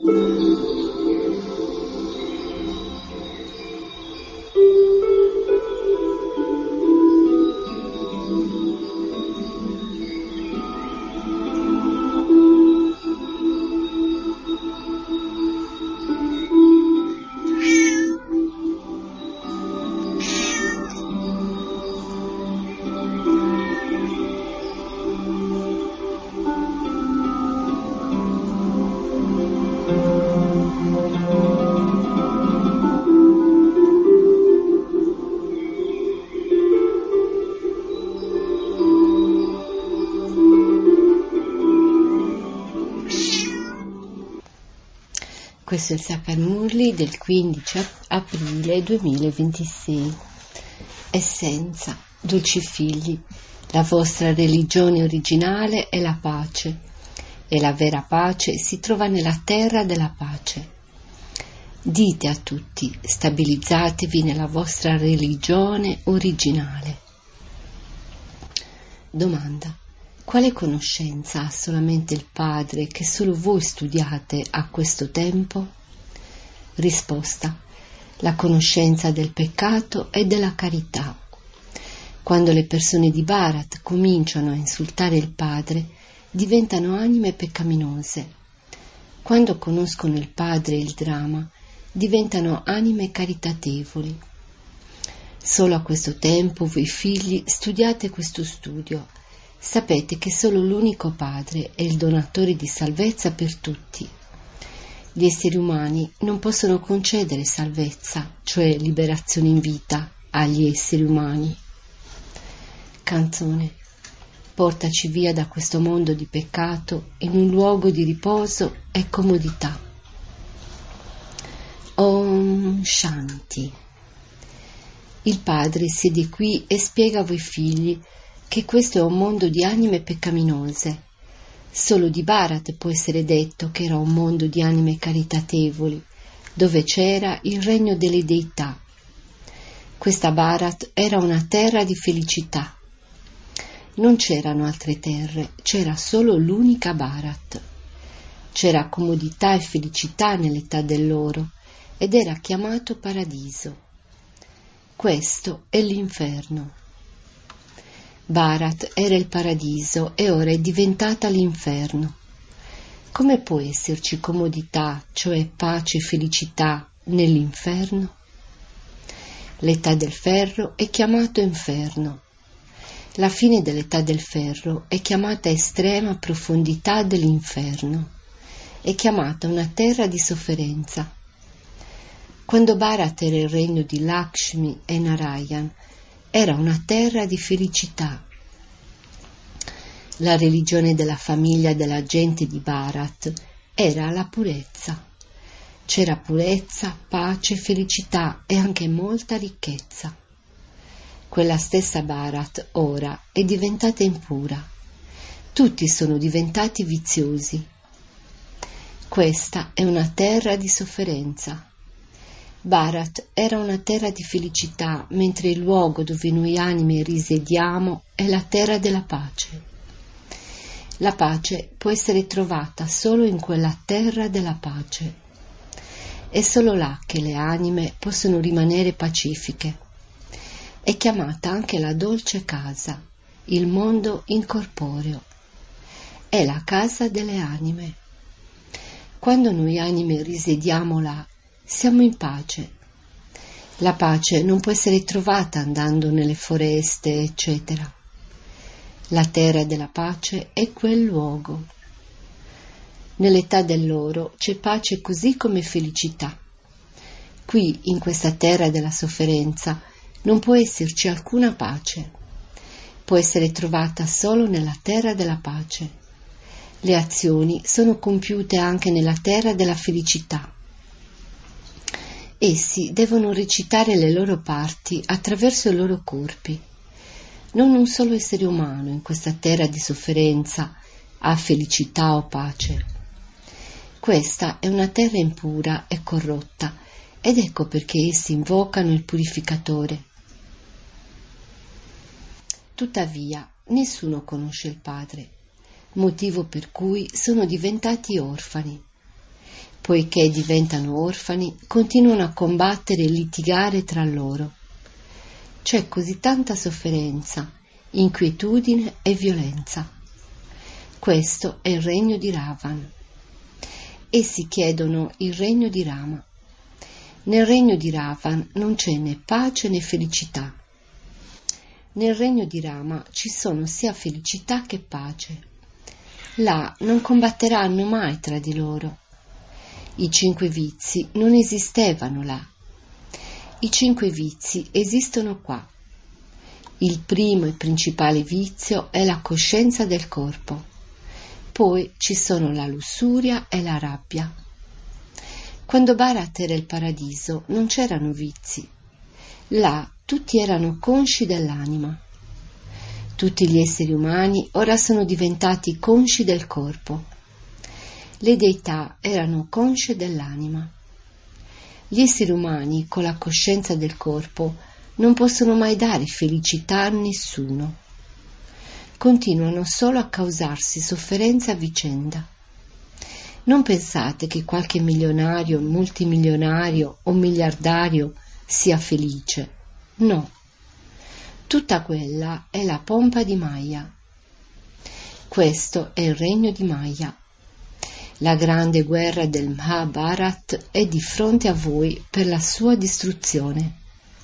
Questo è il Sacred Murli del 15 aprile 2026. Essenza, dolci figli, la vostra religione originale è la pace, e la vera pace si trova nella terra della pace. Dite a tutti, stabilizzatevi nella vostra religione originale. Domanda: quale conoscenza ha solamente il Padre che solo voi studiate a questo tempo? Risposta: la conoscenza del peccato e della carità. Quando le persone di Bharat cominciano a insultare il Padre, diventano anime peccaminose. Quando conoscono il Padre e il Dharma, diventano anime caritatevoli. Solo a questo tempo voi figli studiate questo studio. Sapete che solo l'unico Padre è il donatore di salvezza per tutti. Gli esseri umani non possono concedere salvezza, cioè liberazione in vita, agli esseri umani. Canzone: portaci via da questo mondo di peccato in un luogo di riposo e comodità. Om Shanti. Il Padre siede qui e spiega a voi figli che questo è un mondo di anime peccaminose. Solo di Bharat può essere detto che era un mondo di anime caritatevoli, dove c'era il regno delle deità. Questa Bharat era una terra di felicità. Non c'erano altre terre, c'era solo l'unica Bharat. C'era comodità e felicità nell'età dell'oro ed era chiamato paradiso. Questo è l'inferno. Bharat era il paradiso e ora è diventata l'inferno. Come può esserci comodità, cioè pace e felicità, nell'inferno? L'età del ferro è chiamato inferno. La fine dell'età del ferro è chiamata estrema profondità dell'inferno. È chiamata una terra di sofferenza. Quando Bharat era il regno di Lakshmi e Narayan, era una terra di felicità. La religione della famiglia della gente di Bharat era la purezza. C'era purezza, pace, felicità e anche molta ricchezza. Quella stessa Bharat ora è diventata impura. Tutti sono diventati viziosi. Questa è una terra di sofferenza. Bharat era una terra di felicità, mentre il luogo dove noi anime risiediamo è la terra della pace. La pace può essere trovata solo in quella terra della pace. È solo là che le anime possono rimanere pacifiche. È chiamata anche la dolce casa, il mondo incorporeo. È la casa delle anime. Quando noi anime risiediamo là, siamo in pace. La pace non può essere trovata andando nelle foreste, eccetera. La terra della pace è quel luogo. Nell'età dell'oro c'è pace così come felicità. Qui, in questa terra della sofferenza, non può esserci alcuna pace. Può essere trovata solo nella terra della pace. Le azioni sono compiute anche nella terra della felicità. Essi devono recitare le loro parti attraverso i loro corpi. Non un solo essere umano in questa terra di sofferenza ha felicità o pace. Questa è una terra impura e corrotta, ed ecco perché essi invocano il purificatore. Tuttavia, nessuno conosce il Padre, motivo per cui sono diventati orfani. Poiché diventano orfani, continuano a combattere e litigare tra loro. C'è così tanta sofferenza, inquietudine e violenza. Questo è il regno di Ravan. Essi chiedono il regno di Rama. Nel regno di Ravan non c'è né pace né felicità. Nel regno di Rama ci sono sia felicità che pace. Là non combatteranno mai tra di loro. I 5 vizi non esistevano là. I 5 vizi esistono qua. Il primo e principale vizio è la coscienza del corpo. Poi ci sono la lussuria e la rabbia. Quando Bharat era il paradiso non c'erano vizi. Là tutti erano consci dell'anima. Tutti gli esseri umani ora sono diventati consci del corpo. Le deità erano consce dell'anima. Gli esseri umani con la coscienza del corpo non possono mai dare felicità a nessuno. Continuano solo a causarsi sofferenza a vicenda. Non pensate che qualche milionario, multimilionario o miliardario sia felice. No. Tutta quella è la pompa di Maya. Questo è il regno di Maya. La grande guerra del Mahabharat è di fronte a voi per la sua distruzione.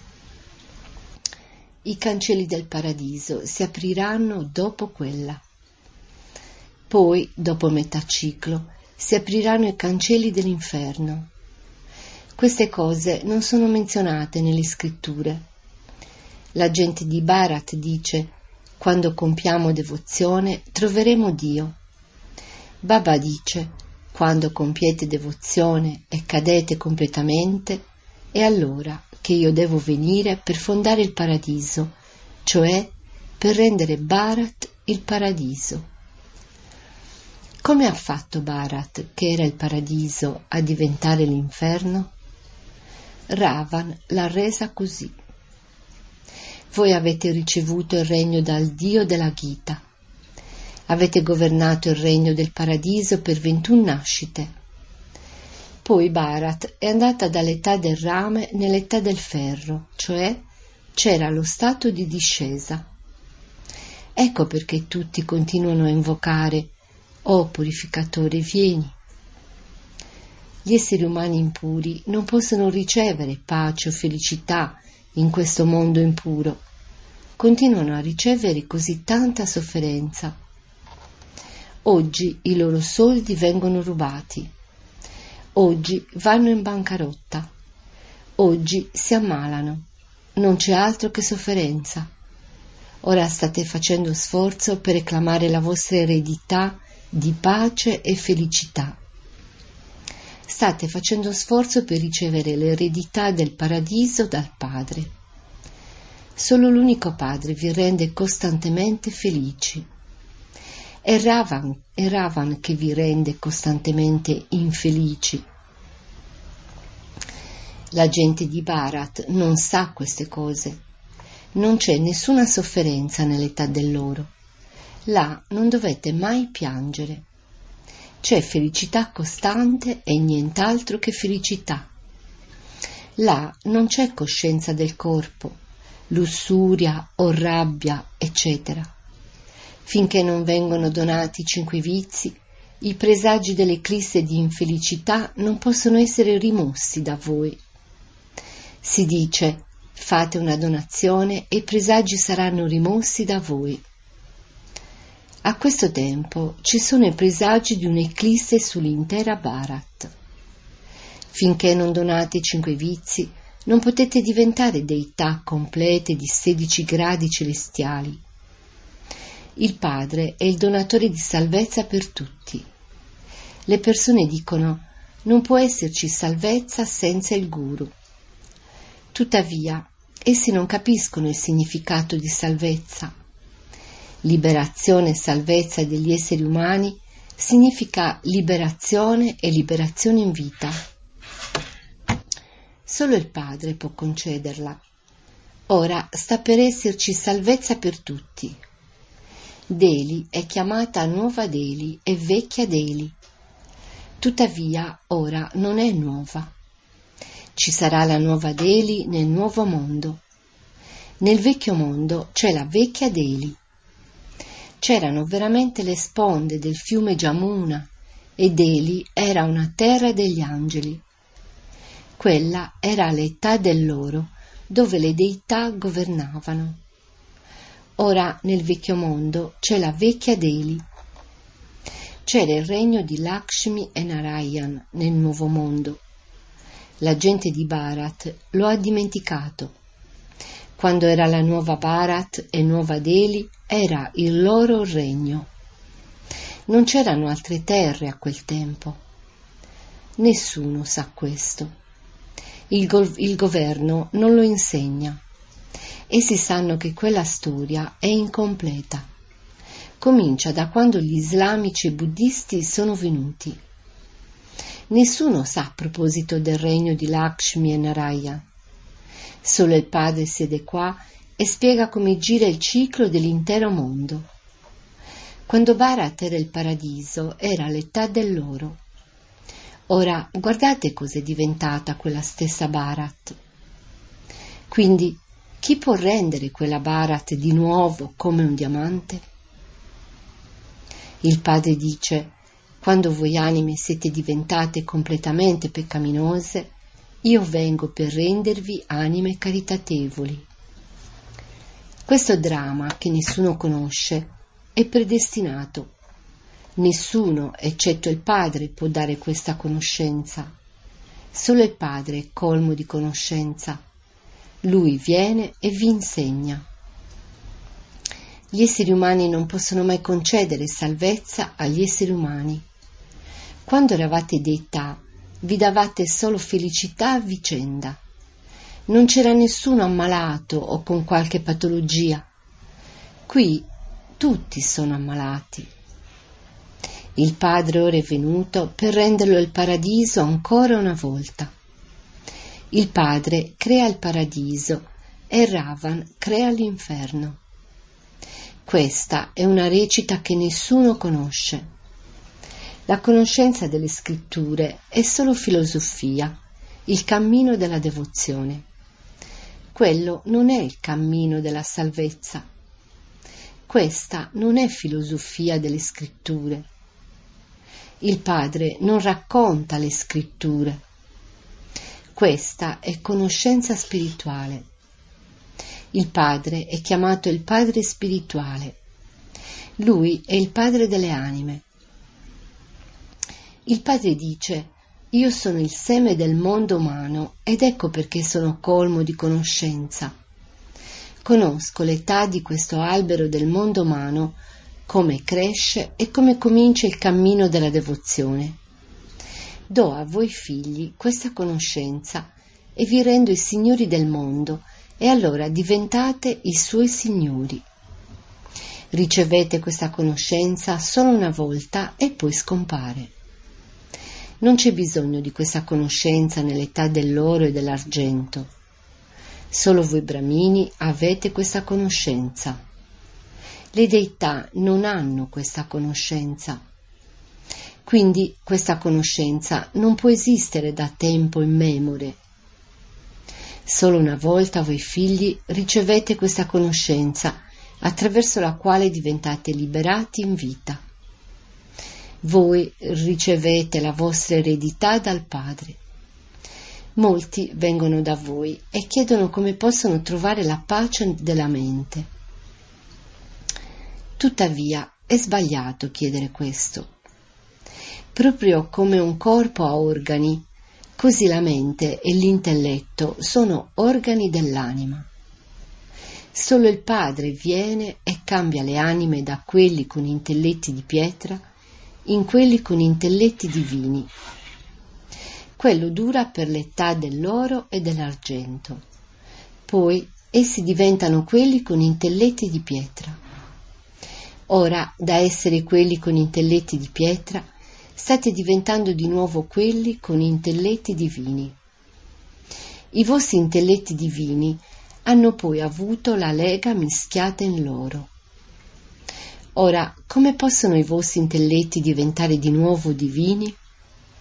I cancelli del paradiso si apriranno dopo quella. Poi, dopo metà ciclo, si apriranno i cancelli dell'inferno. Queste cose non sono menzionate nelle scritture. La gente di Bharat dice: quando compiamo devozione troveremo Dio. Baba dice: quando compiete devozione e cadete completamente, è allora che io devo venire per fondare il paradiso, cioè per rendere Bharat il paradiso. Come ha fatto Bharat, che era il paradiso, a diventare l'inferno? Ravan l'ha resa così. Voi avete ricevuto il regno dal Dio della Gita. Avete governato il regno del paradiso per 21 nascite. Poi Bharat è andata dall'età del rame nell'età del ferro, cioè c'era lo stato di discesa. Ecco perché tutti continuano a invocare: «Oh purificatore, vieni». Gli esseri umani impuri non possono ricevere pace o felicità in questo mondo impuro. Continuano a ricevere così tanta sofferenza. Oggi i loro soldi vengono rubati. Oggi vanno in bancarotta. Oggi si ammalano. Non c'è altro che sofferenza. Ora state facendo sforzo per reclamare la vostra eredità di pace e felicità. State facendo sforzo per ricevere l'eredità del paradiso dal Padre. Solo l'unico Padre vi rende costantemente felici. È Ravan che vi rende costantemente infelici. La gente di Bharat non sa queste cose. Non c'è nessuna sofferenza nell'età dell'oro. Là non dovete mai piangere. C'è felicità costante e nient'altro che felicità. Là non c'è coscienza del corpo, lussuria o rabbia, eccetera. Finché non vengono donati 5 vizi, i presagi dell'eclisse di infelicità non possono essere rimossi da voi. Si dice: fate una donazione e i presagi saranno rimossi da voi. A questo tempo ci sono i presagi di un'eclisse sull'intera Bharat. Finché non donate 5 vizi, non potete diventare deità complete di 16 gradi celestiali. Il Padre è il donatore di salvezza per tutti. Le persone dicono: non può esserci salvezza senza il Guru. Tuttavia, essi non capiscono il significato di salvezza. Liberazione e salvezza degli esseri umani significa liberazione e liberazione in vita. Solo il Padre può concederla. Ora sta per esserci salvezza per tutti. Delhi è chiamata Nuova Delhi e Vecchia Delhi. Tuttavia ora non è nuova. Ci sarà la nuova Delhi nel nuovo mondo. Nel vecchio mondo c'è la vecchia Delhi. C'erano veramente le sponde del fiume Jamuna e Delhi era una terra degli angeli. Quella era l'età dell'oro, dove le deità governavano. Ora nel vecchio mondo c'è la vecchia Delhi. C'era il regno di Lakshmi e Narayan nel nuovo mondo. La gente di Bharat lo ha dimenticato. Quando era la nuova Bharat e nuova Delhi, era il loro regno. Non c'erano altre terre a quel tempo. Nessuno sa questo. Il governo non lo insegna. Essi sanno che quella storia è incompleta. Comincia da quando gli islamici e buddisti sono venuti. Nessuno sa a proposito del regno di Lakshmi e Narayan. Solo il padre siede qua e spiega come gira il ciclo dell'intero mondo. Quando Bharat era il paradiso, era l'età dell'oro. Ora guardate cos'è diventata quella stessa Bharat. Quindi chi può rendere quella Bharat di nuovo come un diamante? Il padre dice: quando voi anime siete diventate completamente peccaminose, io vengo per rendervi anime caritatevoli. Questo dramma che nessuno conosce è predestinato. Nessuno, eccetto il Padre, può dare questa conoscenza. Solo il Padre è colmo di conoscenza. Lui viene e vi insegna. Gli esseri umani non possono mai concedere salvezza agli esseri umani. Quando eravate deità, vi davate solo felicità a vicenda. Non c'era nessuno ammalato o con qualche patologia. Qui tutti sono ammalati. Il Padre ora è venuto per renderlo il paradiso ancora una volta. Il Padre crea il paradiso e Ravan crea l'inferno. Questa è una recita che nessuno conosce. La conoscenza delle scritture è solo filosofia, il cammino della devozione. Quello non è il cammino della salvezza. Questa non è filosofia delle scritture. Il Padre non racconta le scritture. Questa è conoscenza spirituale. Il Padre è chiamato il Padre spirituale. Lui è il Padre delle anime. Il Padre dice: io sono il seme del mondo umano ed ecco perché sono colmo di conoscenza. Conosco l'età di questo albero del mondo umano, come cresce e come comincia il cammino della devozione. Do a voi figli questa conoscenza e vi rendo i signori del mondo e allora diventate i suoi signori. Ricevete questa conoscenza solo una volta e poi scompare. Non c'è bisogno di questa conoscenza nell'età dell'oro e dell'argento. Solo voi bramini avete questa conoscenza. Le deità non hanno questa conoscenza. Quindi questa conoscenza non può esistere da tempo immemore. Solo una volta voi figli ricevete questa conoscenza attraverso la quale diventate liberati in vita. Voi ricevete la vostra eredità dal Padre. Molti vengono da voi e chiedono come possono trovare la pace della mente. Tuttavia è sbagliato chiedere questo. Proprio come un corpo ha organi, così la mente e l'intelletto sono organi dell'anima. Solo il Padre viene e cambia le anime da quelli con intelletti di pietra in quelli con intelletti divini. Quello dura per l'età dell'oro e dell'argento. Poi essi diventano quelli con intelletti di pietra. Ora, da essere quelli con intelletti di pietra, state diventando di nuovo quelli con intelletti divini. I vostri intelletti divini hanno poi avuto la lega mischiata in loro. Ora, come possono i vostri intelletti diventare di nuovo divini?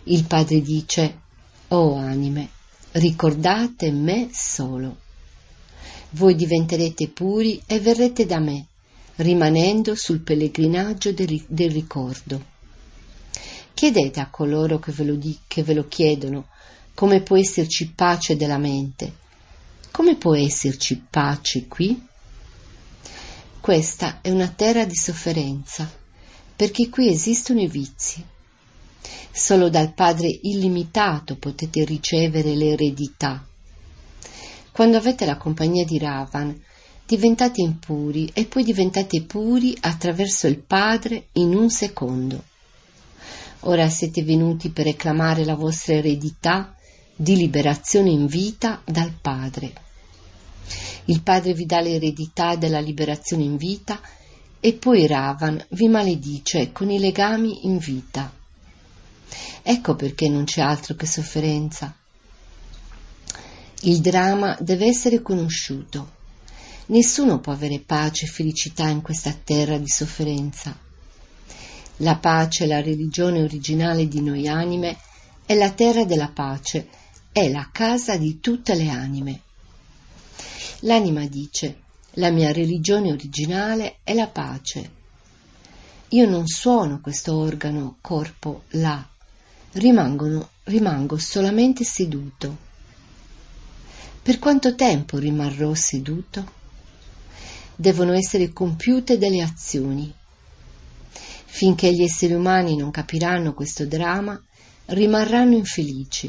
Il Padre dice: «O anime, ricordate me solo. Voi diventerete puri e verrete da me, rimanendo sul pellegrinaggio del ricordo. Chiedete a coloro che ve lo chiedono come può esserci pace della mente. Come può esserci pace qui? Questa è una terra di sofferenza, perché qui esistono i vizi. Solo dal Padre illimitato potete ricevere l'eredità. Quando avete la compagnia di Ravan, diventate impuri e poi diventate puri attraverso il Padre in un secondo. Ora siete venuti per reclamare la vostra eredità di liberazione in vita dal Padre. Il Padre vi dà l'eredità della liberazione in vita e poi Ravan vi maledice con i legami in vita. Ecco perché non c'è altro che sofferenza. Il dramma deve essere conosciuto. Nessuno può avere pace e felicità in questa terra di sofferenza. La pace, la religione originale di noi anime, è la terra della pace, è la casa di tutte le anime. L'anima dice: la mia religione originale è la pace. Io non suono questo organo, corpo, là. Rimango solamente seduto. Per quanto tempo rimarrò seduto? Devono essere compiute delle azioni. Finché gli esseri umani non capiranno questo dramma, rimarranno infelici.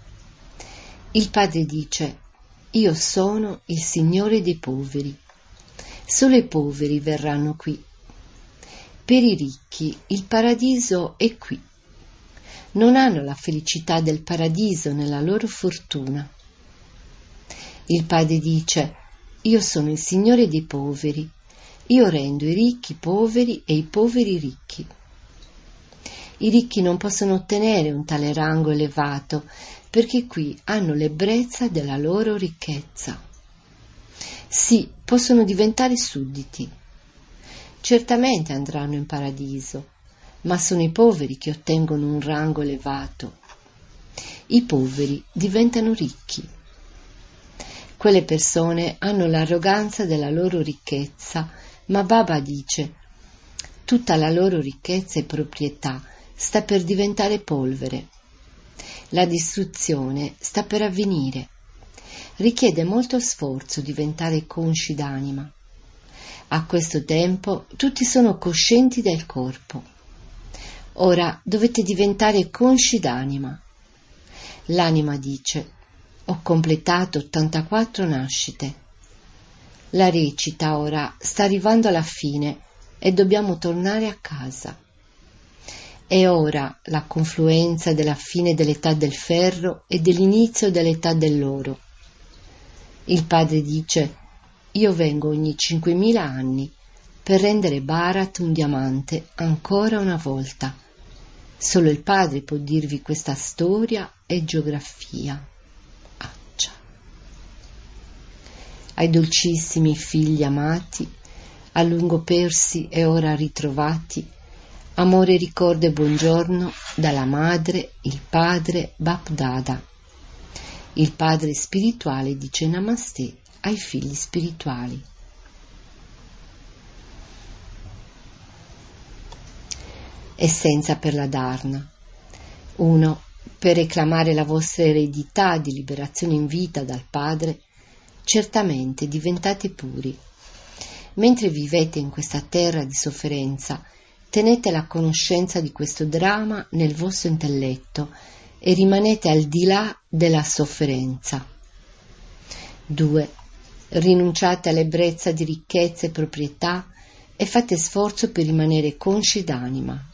Il Padre dice: io sono il Signore dei poveri. Solo i poveri verranno qui. Per i ricchi il paradiso è qui. Non hanno la felicità del paradiso nella loro fortuna. Il Padre dice: io sono il Signore dei poveri. Io rendo i ricchi poveri e i poveri ricchi. I ricchi non possono ottenere un tale rango elevato perché qui hanno l'ebbrezza della loro ricchezza. Sì, possono diventare sudditi. Certamente andranno in paradiso, ma sono i poveri che ottengono un rango elevato. I poveri diventano ricchi. Quelle persone hanno l'arroganza della loro ricchezza, ma Baba dice: tutta la loro ricchezza e proprietà sta per diventare polvere. La distruzione sta per avvenire. Richiede molto sforzo diventare consci d'anima. A questo tempo tutti sono coscienti del corpo. Ora dovete diventare consci d'anima. L'anima dice: ho completato 84 nascite. La recita ora sta arrivando alla fine e dobbiamo tornare a casa. È ora la confluenza della fine dell'età del ferro e dell'inizio dell'età dell'oro. Il Padre dice: io vengo ogni 5.000 anni per rendere Bharat un diamante ancora una volta. Solo il Padre può dirvi questa storia e geografia. Accia. Ai dolcissimi figli amati, a lungo persi e ora ritrovati, amore, ricordo e buongiorno dalla madre, il padre Bapdada. Il padre spirituale dice Namaste ai figli spirituali. Essenza per la Dharna. 1. Per reclamare la vostra eredità di liberazione in vita dal Padre, certamente diventate puri. Mentre vivete in questa terra di sofferenza, tenete la conoscenza di questo dramma nel vostro intelletto e rimanete al di là della sofferenza. 2. Rinunciate all'ebbrezza di ricchezza e proprietà e fate sforzo per rimanere consci d'anima.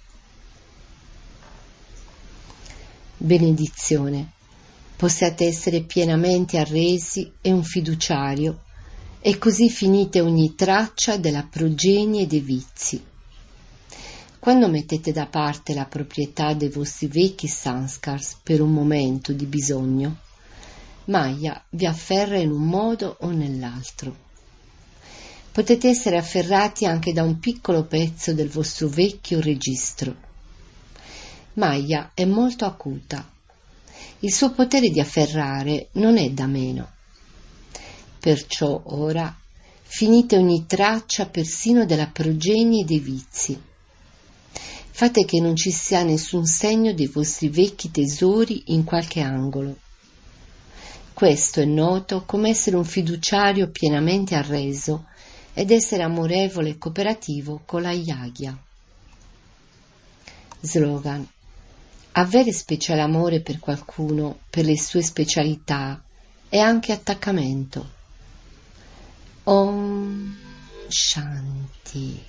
Benedizione. Possiate essere pienamente arresi e un fiduciario, e così finite ogni traccia della progenie dei vizi. Quando mettete da parte la proprietà dei vostri vecchi sanskars per un momento di bisogno, Maya vi afferra in un modo o nell'altro. Potete essere afferrati anche da un piccolo pezzo del vostro vecchio registro. Maya è molto acuta. Il suo potere di afferrare non è da meno. Perciò ora finite ogni traccia persino della progenie dei vizi. Fate che non ci sia nessun segno dei vostri vecchi tesori in qualche angolo. Questo è noto come essere un fiduciario pienamente arreso ed essere amorevole e cooperativo con la Yagya. Slogan: avere speciale amore per qualcuno, per le sue specialità, è anche attaccamento. Om Shanti.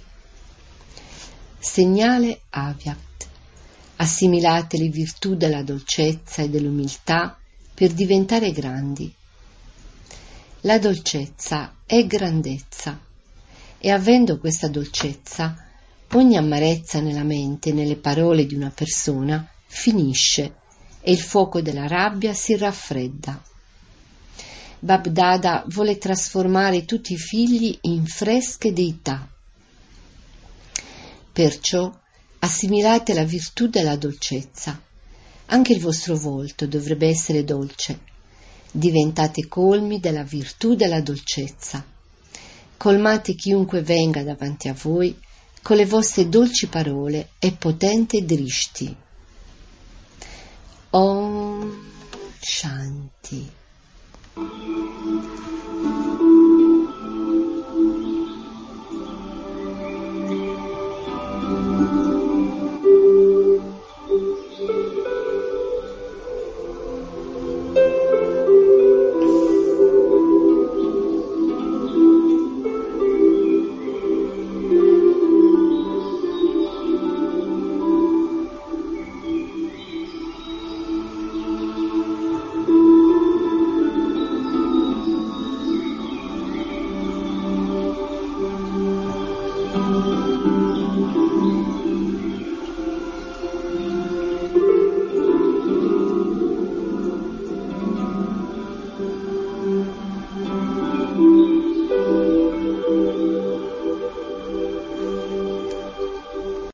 Segnale Avyakt. Assimilate le virtù della dolcezza e dell'umiltà per diventare grandi. La dolcezza è grandezza e avendo questa dolcezza, ogni amarezza nella mente e nelle parole di una persona finisce e il fuoco della rabbia si raffredda. Babdada vuole trasformare tutti i figli in fresche deità. Perciò assimilate la virtù della dolcezza. Anche il vostro volto dovrebbe essere dolce. Diventate colmi della virtù della dolcezza. Colmate chiunque venga davanti a voi con le vostre dolci parole e potente drishti. Om